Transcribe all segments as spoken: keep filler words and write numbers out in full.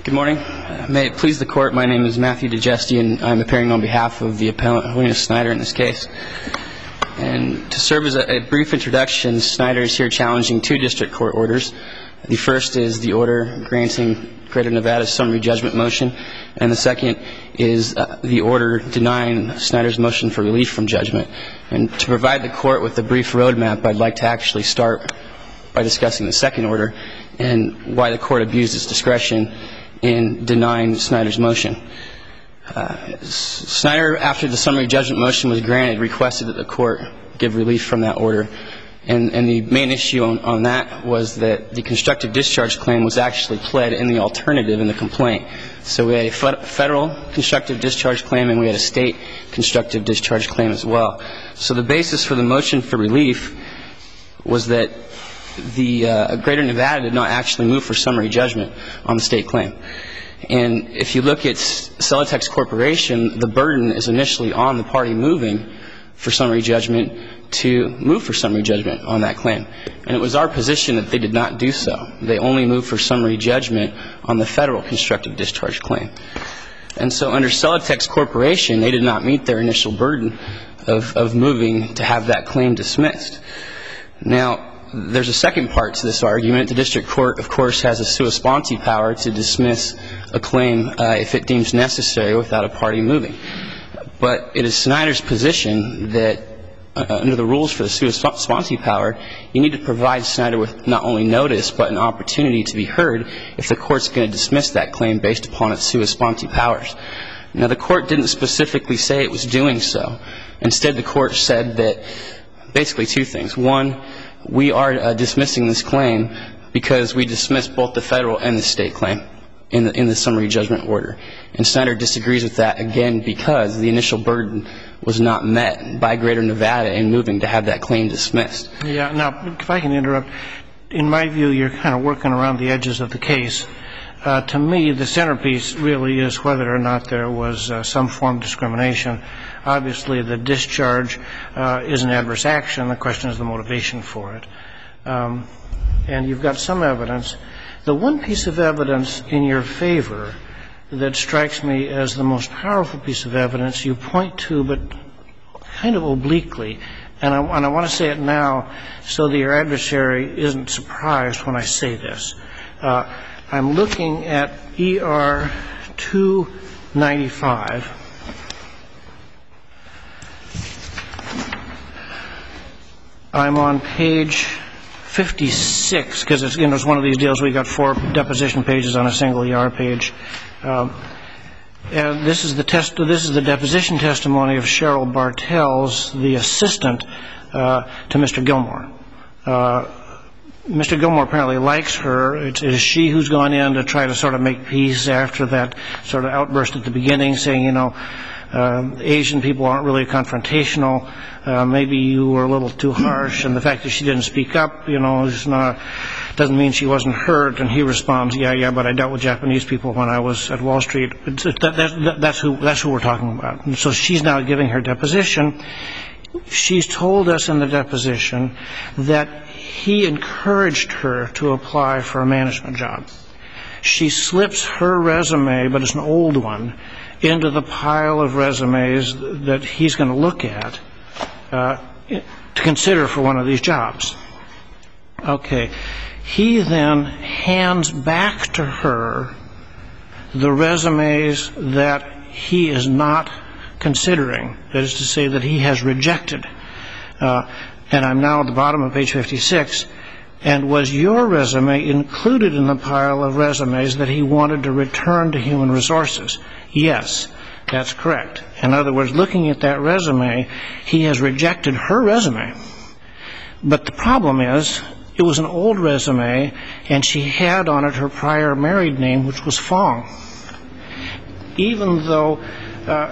Good morning. May it please the Court, my name is Matthew DeGesti, and I'm appearing on behalf of the appellant Helena Snyder in this case. And to serve as a, a brief introduction, Snyder is here challenging two district court orders. The first is the order granting Greater Nevada's summary judgment motion, and the second is uh, the order denying Snyder's motion for relief from judgment. And to provide the Court with a brief roadmap, I'd like to actually start by discussing the second order and why the Court abused its discretion in denying Snyder's motion. Uh, Snyder, after the summary judgment motion was granted, requested that the Court give relief from that order. And, and the main issue on, on that was that the constructive discharge claim was actually pled in the alternative in the complaint. So we had a federal constructive discharge claim and we had a state constructive discharge claim as well. So the basis for the motion for relief was that the uh, Greater Nevada did not actually move for summary judgment on the state claim. And if you look at Celotex Corporation, the burden is initially on the party moving for summary judgment to move for summary judgment on that claim. And it was our position that they did not do so. They only moved for summary judgment on the federal constructive discharge claim. And so under Celotex Corporation, they did not meet their initial burden of, of moving to have that claim dismissed. Now, there's a second part to this argument. The district court, of course, has a sua sponte power to dismiss a claim uh, if it deems necessary without a party moving. But it is Snyder's position that uh, under the rules for the sua sponte power, you need to provide Snyder with not only notice but an opportunity to be heard if the court's going to dismiss that claim based upon its sua sponte powers. Now, the court didn't specifically say it was doing so. Instead, the court said that basically two things. One, we are uh, dismissing this claim because we dismissed both the federal and the state claim in the, in the summary judgment order. And Snyder disagrees with that, again, because the initial burden was not met by Greater Nevada in moving to have that claim dismissed. Yeah. Now, if I can interrupt, in my view, you're kind of working around the edges of the case. Uh, to me, the centerpiece really is whether or not there was uh, some form of discrimination. Obviously, the discharge uh, is an adverse action. The question is the motivation for it. Um, and you've got some evidence. The one piece of evidence in your favor that strikes me as the most powerful piece of evidence you point to, but kind of obliquely, and I, and I want to say it now so that your adversary isn't surprised when I say this. Uh, I'm looking at E R two ninety-five. I'm on page fifty-six, because it's, you know, it's one of these deals where we got four deposition pages on a single E R page. Um, and this is the test. This is the deposition testimony of Cheryl Bartels, the assistant uh, to Mister Gilmore. Uh, Mister Gilmore apparently likes her. It is she who's gone in to try to sort of make peace after that sort of outburst at the beginning, saying, you know, uh, Asian people aren't really confrontational. Uh, maybe you were a little too harsh, and the fact that she didn't speak up, you know, is not, doesn't mean she wasn't hurt. And he responds, yeah, yeah, but I dealt with Japanese people when I was at Wall Street. It's, that, that, that's who that's who we're talking about. And so she's now giving her deposition. She's told us in the deposition that he encouraged her to apply for a management job. She slips her resume, but it's an old one, into the pile of resumes that he's going to look at uh, to consider for one of these jobs. Okay. He then hands back to her the resumes that he is not considering, that is to say that he has rejected. Uh, and I'm now at the bottom of page fifty-six. And was your resume included in the pile of resumes that he wanted to return to Human Resources? Yes, that's correct. In other words, looking at that resume, he has rejected her resume. But the problem is, it was an old resume, and she had on it her prior married name, which was Fong. Even though, uh,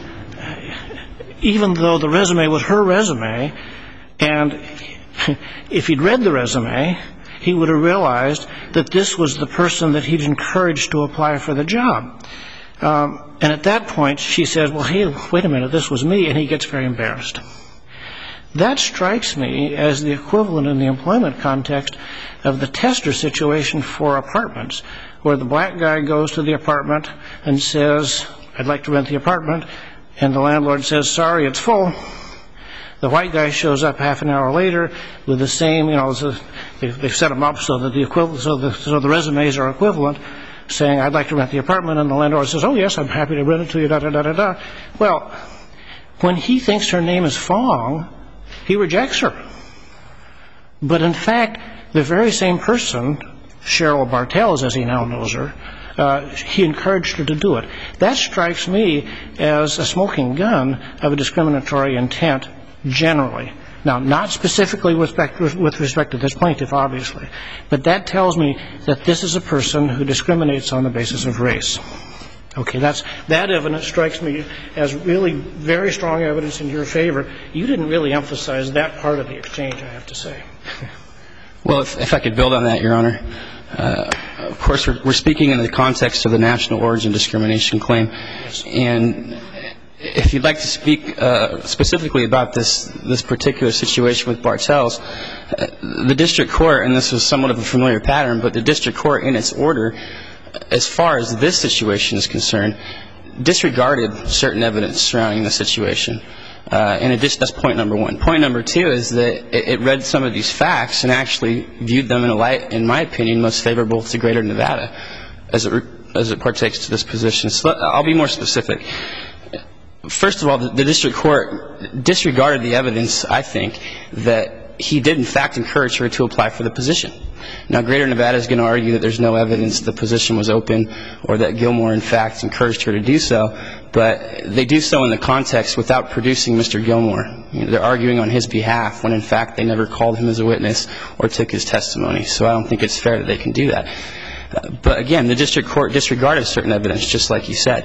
even though the resume was her resume, and if he'd read the resume, he would have realized that this was the person that he'd encouraged to apply for the job. Um, and at that point, she says, well, hey, wait a minute, this was me, and he gets very embarrassed. That strikes me as the equivalent in the employment context of the tester situation for apartments, where the black guy goes to the apartment and says, I'd like to rent the apartment, and the landlord says, sorry, it's full. The white guy shows up half an hour later with the same, you know, so they've set them up so that the equivalent, so the, so the resumes are equivalent, saying, I'd like to rent the apartment, and the landlord says, oh, yes, I'm happy to rent it to you, da-da-da-da-da. Well, when he thinks her name is Fong, he rejects her. But in fact, the very same person, Cheryl Bartels, as he now knows her, uh, he encouraged her to do it. That strikes me as a smoking gun of a discriminatory intent generally. Now, not specifically with respect, with respect to this plaintiff, obviously, but that tells me that this is a person who discriminates on the basis of race. Okay, that's, that evidence strikes me as really very strong evidence in your favor. You didn't really emphasize that part of the exchange, I have to say. Well, if, if I could build on that, Your Honor. Uh, of course, we're, we're speaking in the context of the national origin discrimination claim. Yes. And if you'd like to speak uh, specifically about this this particular situation with Bartels, uh, the district court, and this was somewhat of a familiar pattern, but the district court in its order, as far as this situation is concerned, disregarded certain evidence surrounding the situation. Uh, in addition, that's point number one. Point number two is that it, it read some of these facts and actually viewed them in a light, in my opinion, most favorable to Greater Nevada as it, as it partakes to this position. So I'll be more specific. First of all, the, the district court disregarded the evidence, I think, that he did in fact encourage her to apply for the position. Now, Greater Nevada is going to argue that there's no evidence the position was open or that Gilmore in fact encouraged her to do so, but they do so in the context without producing Mister Gilmore. You know, they're arguing on his behalf when in fact they never called him as a witness or took his testimony. So I don't think it's fair that they can do that. Uh, but again, the district court disregarded certain evidence, just like you said.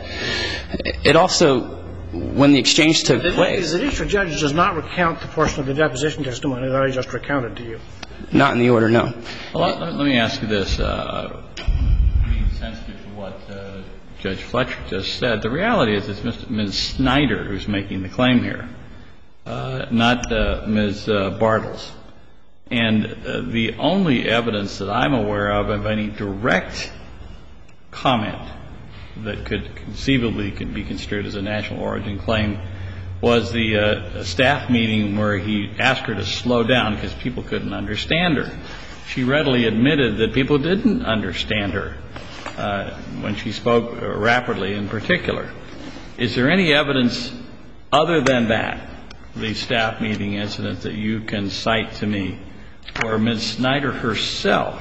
It also, when the exchange took place... The district judge does not recount the portion of the deposition testimony that I just recounted to you. Not in the order, no. Well, let, let me ask you this. Uh, being sensitive to what uh, Judge Fletcher just said, the reality is it's Mister Miz Snyder who's making the claim here, uh, not uh, Miz Uh, Bartels. And uh, the only evidence that I'm aware of of any direct comment that could conceivably could be construed as a national origin claim was the uh, staff meeting where he asked her to slow down because people couldn't understand her. She readily admitted that people didn't understand her uh, when she spoke rapidly in particular. Is there any evidence other than that, the staff meeting incident, that you can cite to me where Miz Snyder herself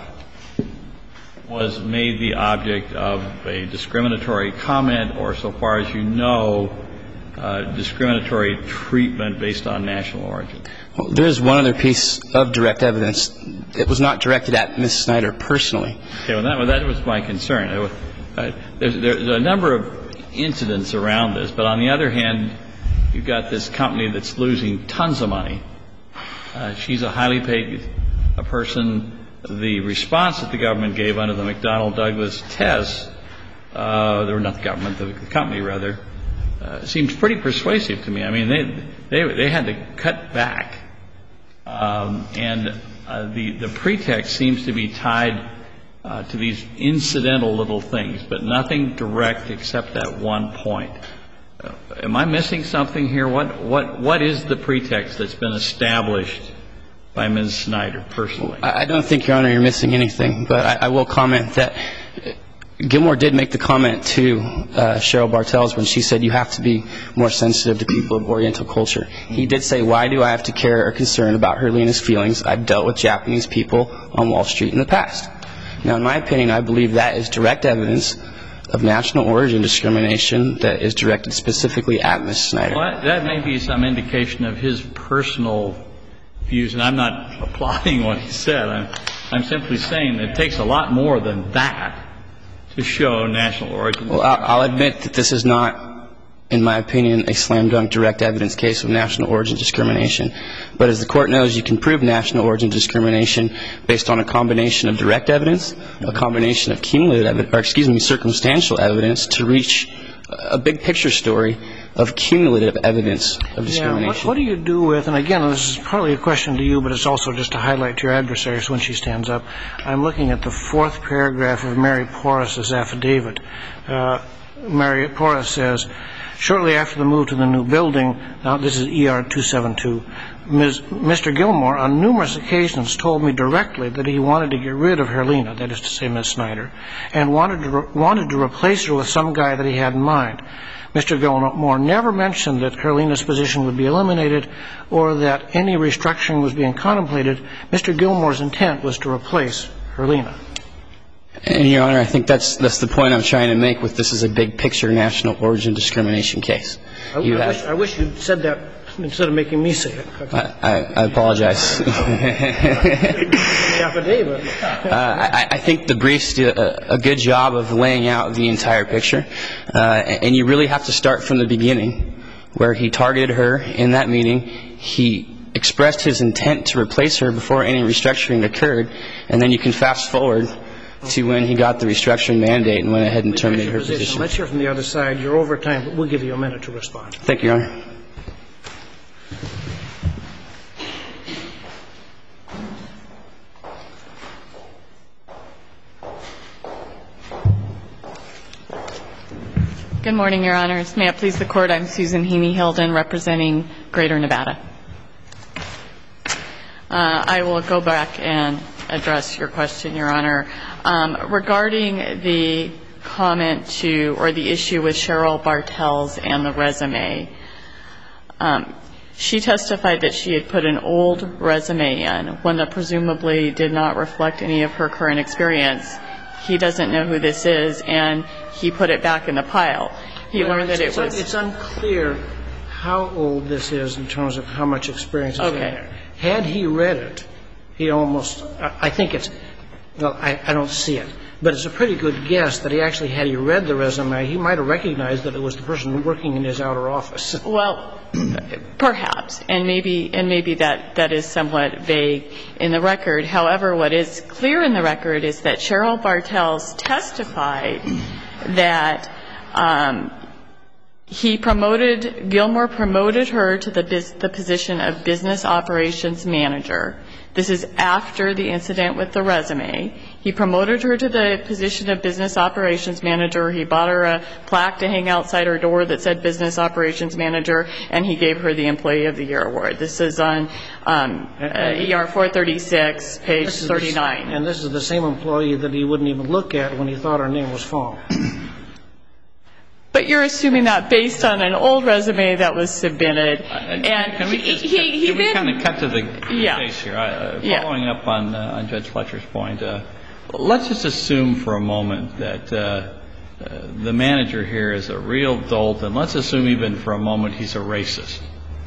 was made the object of a discriminatory comment or, so far as you know, uh, discriminatory treatment based on national origin? Well, there is one other piece of direct evidence. It was not directed at Miz Snyder personally. Okay, well, that, well, that was my concern. It was, uh, there's, there's a number of incidents around this, but on the other hand, you've got this company that's losing tons of money. Uh, she's a highly paid a person. The response that the government gave under the McDonnell-Douglas test, uh, or not the government, the company rather, uh, seems pretty persuasive to me. I mean, they they they had to cut back, um, and uh, the the pretext seems to be tied uh, to these incidental little things, but nothing direct except that one point. Uh, am I missing something here? What what what is the pretext that's been established by Miz Snyder personally? I don't think, Your Honor, you're missing anything, but I, I will comment that Gilmore did make the comment to uh, Cheryl Bartels when she said you have to be more sensitive to people of Oriental culture. He did say, why do I have to care or concern about Herlena's feelings? I've dealt with Japanese people on Wall Street in the past. Now, in my opinion, I believe that is direct evidence of national origin discrimination that is directed specifically at Miz Snyder. Well, that may be some indication of his personal views, and I'm not applauding what he said. I'm, I'm simply saying that it takes a lot more than that to show national origin. Well, I'll admit that this is not, in my opinion, a slam-dunk direct evidence case of national origin discrimination. But as the Court knows, you can prove national origin discrimination based on a combination of direct evidence, a combination of cumulative evidence, or excuse me, circumstantial evidence to reach a big picture story of cumulative evidence of discrimination. Yeah, what, what do you do with, and again, this is partly a question to you, but it's also just to highlight to your adversaries when she stands up. I'm looking at the fourth paragraph of Mary Porras' affidavit. Uh, Mary Porras says, shortly after the move to the new building, now this is E R two seventy-two, Miz Mister Gilmore on numerous occasions told me directly that he wanted to get rid of Herlina, that is to say Miz Snyder, and wanted to, re wanted to replace her with some guy that he had in mind. Mister Gilmore never mentioned that Herlina's position would be eliminated or that any restructuring was being contemplated. Mister Gilmore's intent was to replace Herlina. And, Your Honor, I think that's, that's the point I'm trying to make with this is a big picture national origin discrimination case. I, you I, have, wish, I wish you'd said that instead of making me say it. I, I, I apologize. The affidavit. uh, I, I think the briefs do a, a good job of laying out the entire picture. Uh, and you really have to start from the beginning, where he targeted her in that meeting. He expressed his intent to replace her before any restructuring occurred. And then you can fast forward to when he got the restructuring mandate and went ahead and terminated her position. position. Let's hear from the other side. You're over time, but we'll give you a minute to respond. Thank you, Your Honor. Good morning, Your Honors. May it please the Court, I'm Susan Heaney-Hilden, representing Greater Nevada. Uh, I will go back and address your question, Your Honor. Um, regarding the comment to, or the issue with Cheryl Bartels and the resume, um, she testified that she had put an old resume in, one that presumably did not reflect any of her current experience. He doesn't know who this is, and he put it back in the pile. He well, learned that it was... It's unclear how old this is in terms of how much experience is okay. in there. Had he read it, he almost... I think it's... Well, I, I don't see it. But it's a pretty good guess that he actually, had he read the resume, he might have recognized that it was the person working in his outer office. Well, perhaps. And maybe, and maybe that, that is somewhat vague in the record. However, what is clear in the record is that Cheryl Bartels testified that um, he promoted, Gilmore promoted her to the, biz, the position of business operations manager. This is after the incident with the resume. He promoted her to the position of business operations manager. He bought her a plaque to hang outside her door that said business operations manager, and he gave her the Employee of the Year award. This is on um, uh, E R four thirty-six, page thirty-nine. And this is the same employee that he wouldn't even look at when he thought her name was Fong. But you're assuming that based on an old resume that was submitted, uh, and can we, he, just, he, he can we then, kind of cut to the yeah. case here? Uh, following yeah. up on, uh, on Judge Fletcher's point, uh, let's just assume for a moment that uh, uh, the manager here is a real dolt, and let's assume even for a moment he's a racist.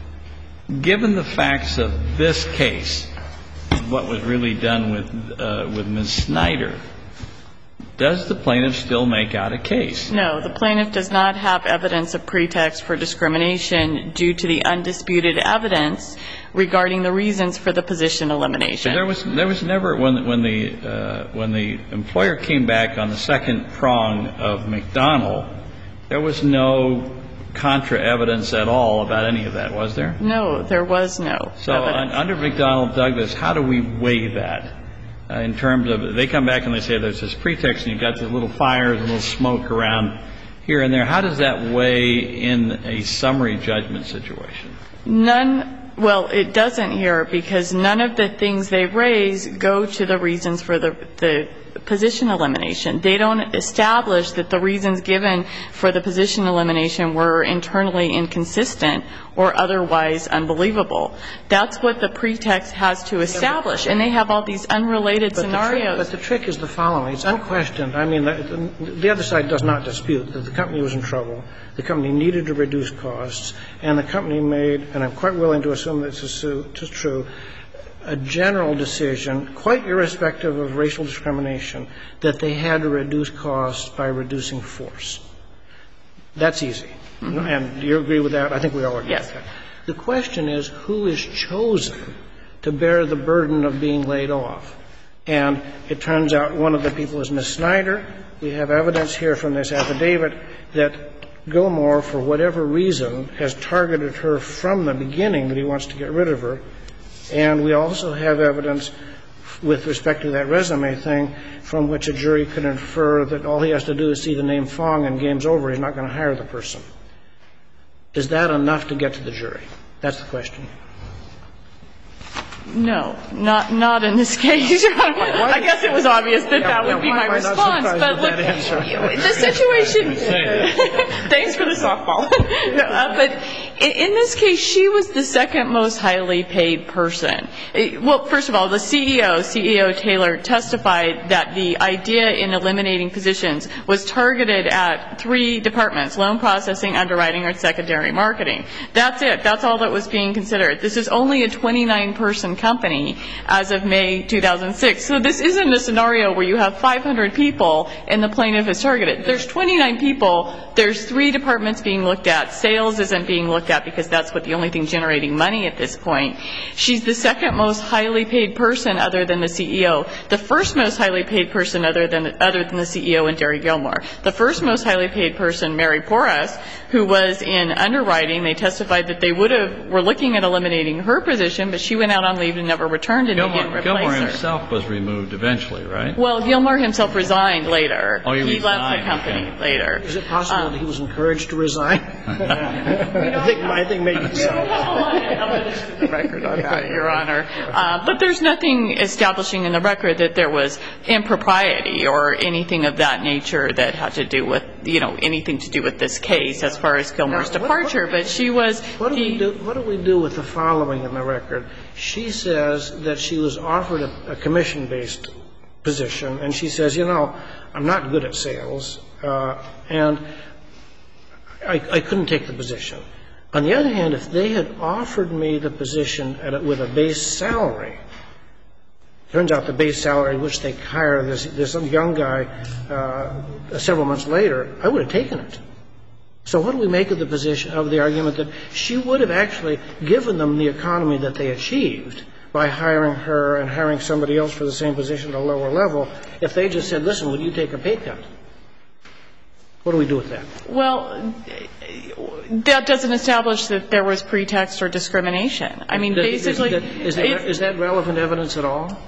Given the facts of this case, what was really done with uh, with Miz Snyder, does the plaintiff still make out a case? No, the plaintiff does not have evidence of pretext for discrimination due to the undisputed evidence regarding the reasons for the position elimination. So there was there was never when when the uh, when the employer came back on the second prong of McDonnell, there was no contra evidence at all about any of that, was there? No, there was no. So evidence. under McDonnell Douglas, how do we weigh that? Uh, in terms of, they come back and they say there's this pretext and you've got these little fires and little smoke around here and there. How does that weigh in a summary judgment situation? None, well, it doesn't here because none of the things they raise go to the reasons for the, the position elimination. They don't establish that the reasons given for the position elimination were internally inconsistent or otherwise unbelievable. That's what the pretext has to establish, and they have all these unrelated but scenarios. The trick, but the trick is the following. It's unquestioned. I mean, the, the other side does not dispute that the company was in trouble, the company needed to reduce costs, and the company made, and I'm quite willing to assume this is true, a general decision, quite irrespective of racial discrimination, that they had to reduce costs by reducing force. That's easy. Mm-hmm. And do you agree with that? I think we all agree yes. with that. The question is, who is chosen to bear the burden of being laid off? And it turns out one of the people is Miz Snyder. We have evidence here from this affidavit that Gilmore, for whatever reason, has targeted her from the beginning that he wants to get rid of her. And we also have evidence with respect to that resume thing from which a jury could infer that all he has to do is see the name Fong and game's over. He's not going to hire the person. Is that enough to get to the jury? That's the question. No, not not in this case. I guess it was obvious that that would be my response. But look, the situation. Thanks for the softball. uh, but in this case, she was the second most highly paid person. Well, first of all, the C E O, C E O Taylor, testified that the idea in eliminating positions was targeted at three departments: loan processing, underwriting, or secondary marketing. That's it. That's all that was being considered. This is only a twenty-nine person company as of May two thousand six. So this isn't a scenario where you have five hundred people and the plaintiff is targeted. There's twenty-nine people. There's three departments being looked at. Sales isn't being looked at because that's what the only thing generating money at this point. She's the second most highly paid person other than the C E O. The first most highly paid person other than other than the C E O and Derry Gilmore. The first most highly paid person, Mary Porras, who was in underwriting. They testified that they would have were looking at eliminating her position, but she went out on leave and never returned, and Gilmore, they didn't replace Gilmore her. himself was removed eventually, right? Well, Gilmore himself resigned later. Oh, he, he resigned. left the company okay. later. Is it possible um, that he was encouraged to resign? I think I think maybe so. Evidence in the record on that, Your Honor. Uh, but there's nothing establishing in the record that there was impropriety or anything of that nature that had to do with, you know, anything to do with this case as far as Gilmore's now, departure. What, what, but she was. What do the, we do? What do we do with the following in the record? She says that she was offered a, a commission-based position, and she says, you know, I'm not good at sales, uh, and I, I couldn't take the position. On the other hand, if they had offered me the position at a, with a base salary, turns out the base salary which they hire this, this young guy uh, several months later, I would have taken it. So what do we make of the position of the argument that she would have actually given them the economy that they achieved by hiring her and hiring somebody else for the same position at a lower level if they just said, listen, would you take a pay cut? What do we do with that? Well, that doesn't establish that there was pretext or discrimination. I mean, basically. Is that, is that, is that relevant evidence at all?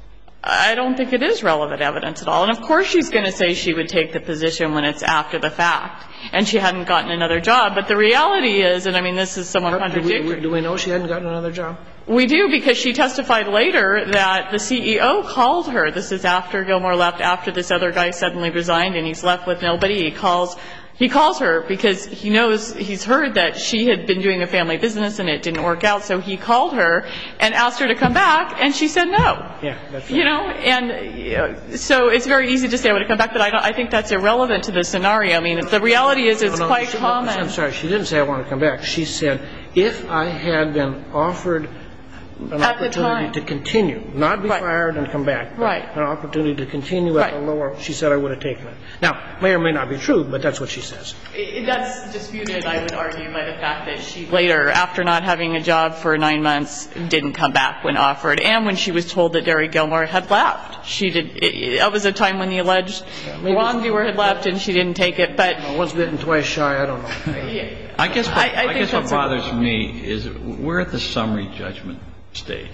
I don't think it is relevant evidence at all. And, of course, she's going to say she would take the position when it's after the fact and she hadn't gotten another job. But the reality is, and, I mean, this is somewhat contradictory. Do we, do we know she hadn't gotten another job? We do, because she testified later that the C E O called her. This is after Gilmore left, after this other guy suddenly resigned and he's left with nobody. He calls He calls her because he knows, he's heard that she had been doing a family business and it didn't work out. So he called her and asked her to come back, and she said no. Yeah, that's right. You know, and you know, so it's very easy to say I would have come back, but I, don't, I think that's irrelevant to the scenario. I mean, the reality is it's no, no, quite she, common. I'm sorry, she didn't say I want to come back. She said if I had been offered an at opportunity to continue, not be right. fired and come back, but right. an opportunity to continue at right. the lower, she said I would have taken it. Now, may or may not be true, but that's what she says. It, that's disputed, I would argue, by the fact that she later, after not having a job for nine months, didn't come back when offered, and when she was told that Derry Gilmore had left. She did. It, that was a time when the alleged yeah, wrongdoer had left, and she didn't take it. But well, once bitten, twice shy. I don't know. yeah. I guess what, I, I I guess what bothers a, me is we're at the summary judgment stage.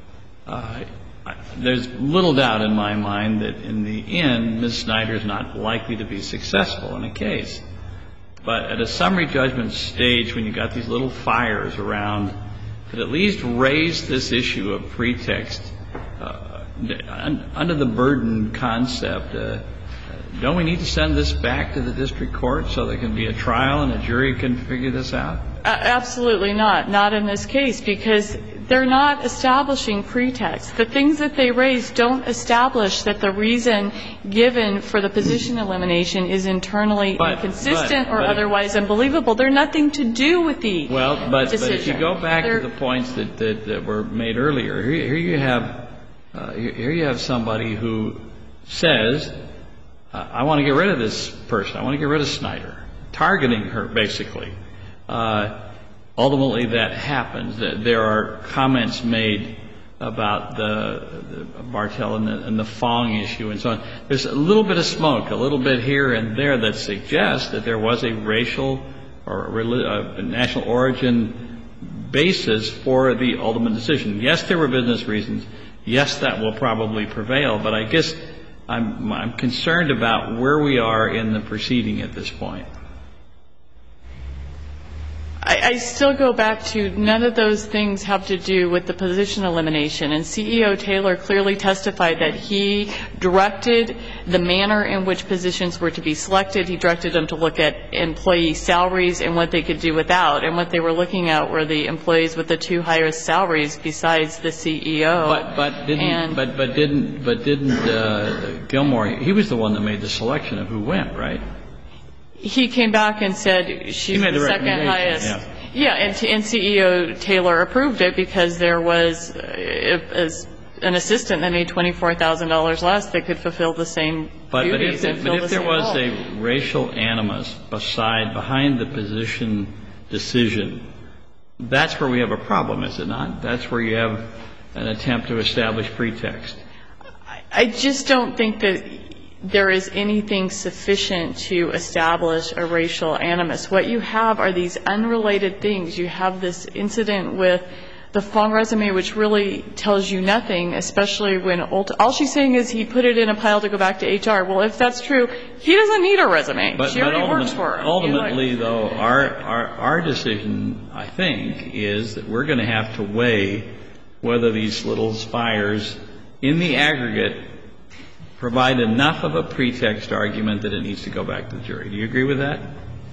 Uh, there's little doubt in my mind that in the end, Miz Snyder is not likely to be successful in a case. But at a summary judgment stage, when you've got these little fires around, could at least raise this issue of pretext uh, under the burden concept. Uh, don't we need to send this back to the district court so there can be a trial and a jury can figure this out? Uh, absolutely not. Not in this case, because they're not establishing pretext. The things that they raise don't establish that the reason given for the position elimination is internally but, inconsistent but, or but otherwise if, unbelievable. They're nothing to do with the well, but, decision. But if you go back they're, to the points that, that, that were made earlier, here, here you have uh, here you have somebody who says, uh, I want to get rid of this person. I want to get rid of Snyder, targeting her basically. Uh, ultimately, that happens. There are comments made about the, the Bartell and the, and the Fong issue and so on. There's a little bit of smoke, a little bit here and there that suggests that there was a racial or a, a national origin basis for the ultimate decision. Yes, there were business reasons. Yes, that will probably prevail. But I guess I'm, I'm concerned about where we are in the proceeding at this point. I, I still go back to none of those things have to do with the position elimination. And C E O Taylor clearly testified that he directed the manner in which positions were to be selected. He directed them to look at employee salaries and what they could do without. And what they were looking at were the employees with the two highest salaries besides the C E O. But but didn't and, but but didn't but didn't uh, Gilmore? He was the one that made the selection of who went, right? He came back and said she's the, the second highest. Yeah, yeah and, and C E O Taylor approved it because there was uh, as an assistant that made twenty-four thousand dollars less that could fulfill the same but, duties but if, and the, fill but if the there same was role. a racial animus beside behind the position decision, that's where we have a problem, is it not? That's where you have an attempt to establish pretext. I, I just don't think that there is anything sufficient to establish a racial animus. What you have are these unrelated things. You have this incident with the Fong resume, which really tells you nothing, especially when ult- all she's saying is he put it in a pile to go back to H R. Well, if that's true, he doesn't need a resume. But, she but already works for her. Ultimately, though, our, our, our decision, I think, is that we're going to have to weigh whether these little spires in the aggregate provide enough of a pretext argument that it needs to go back to the jury. Do you agree with that?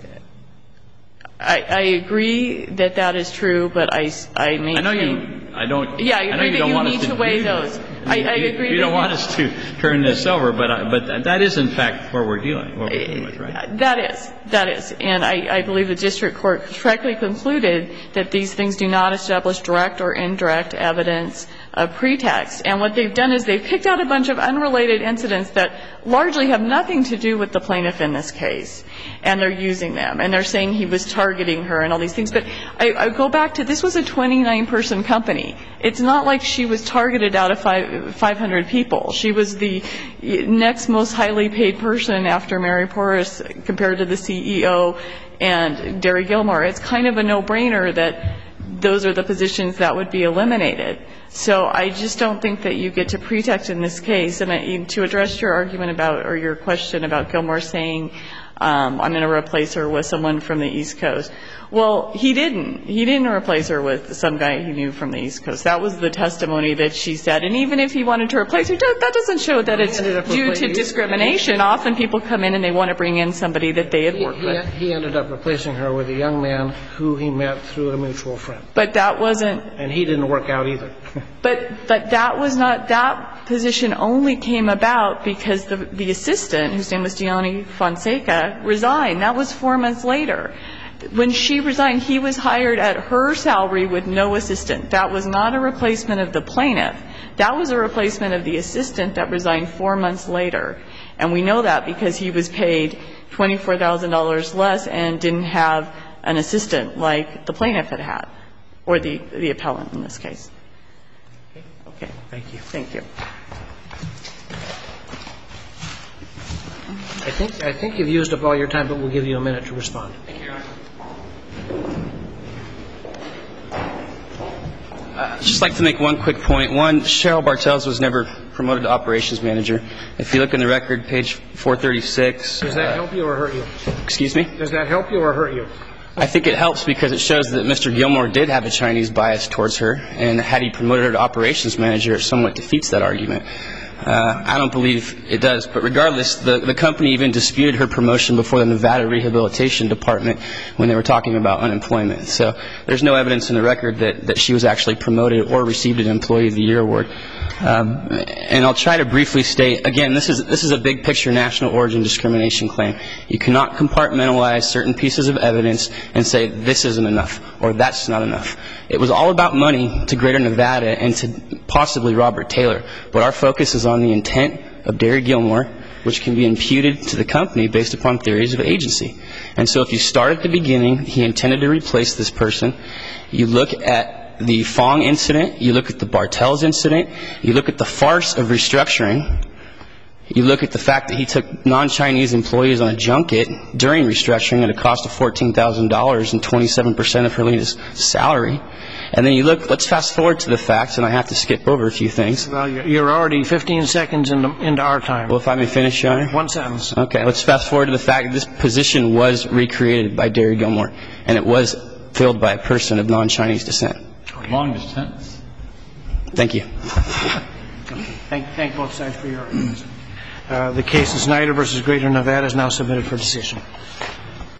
I, I agree that that is true, but I, I maintain. I know you. I don't. Yeah, I agree I know you that don't you want need us to, to weigh do those. That. I, you, I agree. You, you don't that want us to turn this over, but I, but that is in fact where we're dealing. What we're dealing with, right? That is. That is. And I, I believe the district court correctly concluded that these things do not establish direct or indirect evidence of pretext. And what they've done is they've picked out a bunch of unrelated incidents that largely have nothing to do with the plaintiff in this case. And they're using them. And they're saying he was targeting her and all these things. But I, I go back to this was a twenty-nine person company. It's not like she was targeted out of five, five hundred people. She was the next most highly paid person after Mary Porras compared to the C E O and Derry Gilmore. It's kind of a no-brainer that those are the positions that would be eliminated. So I just don't think that you get to pretext in this case. And I, to address your argument about, or your question about Gilmore saying, um, I'm going to replace her with someone from the East Coast. Well, he didn't. He didn't replace her with some guy he knew from the East Coast. That was the testimony that she said. And even if he wanted to replace her, that doesn't show that it's due to discrimination. Often people come in and they want to bring in somebody that they had worked he, with. He ended up replacing her with a young man who he met through a mutual friend. But that wasn't. And he didn't work out either. But but that was not, that position only came about because the the assistant, whose name was Gianni Fonseca, resigned. That was four months later. When she resigned, he was hired at her salary with no assistant. That was not a replacement of the plaintiff. That was a replacement of the assistant that resigned four months later. And we know that because he was paid twenty-four thousand dollars less and didn't have an assistant like the plaintiff had had, or the, the appellant in this case. Okay. Thank you. Thank you. I think, I think you've used up all your time, but we'll give you a minute to respond. Thank you, Your Honor. I'd just like to make one quick point. One, Cheryl Bartels was never promoted to operations manager. If you look in the record, page four thirty-six. Does that uh, help you or hurt you? Excuse me? Does that help you or hurt you? I think it helps because it shows that Mister Gilmore did have a Chinese bias towards her, and had he promoted her to operations manager, it somewhat defeats that argument. Uh, I don't believe it does. But regardless, the, the company even disputed her promotion before the Nevada Rehabilitation Department when they were talking about unemployment. So there's no evidence in the record that, that she was actually promoted or received an Employee of the Year award. Um, and I'll try to briefly state, again, this is, this is a big picture national origin discrimination claim. You cannot compartmentalize certain pieces of evidence and say this isn't enough or that's not enough. It was all about money to Greater Nevada and to possibly Robert Taylor. But our focus is on the intent of Derry Gilmore, which can be imputed to the company based upon theories of agency. And so if you start at the beginning, he intended to replace this person. You look at at the Fong incident, you look at the Bartels incident, you look at the farce of restructuring, you look at the fact that he took non-Chinese employees on a junket during restructuring at a cost of fourteen thousand dollars and twenty-seven percent of Herlena's salary. And then you look, let's fast forward to the facts, and I have to skip over a few things. Well, you're already fifteen seconds into, into our time. Well, if I may finish, Your Honor. One sentence. Okay, let's fast forward to the fact that this position was recreated by Derry Gilmore, and it was filled by a person of non-Chinese descent. Longest sentence. Thank you. Thank, thank both sides for your arguments. Uh, the case of Snyder versus Greater Nevada is now submitted for decision.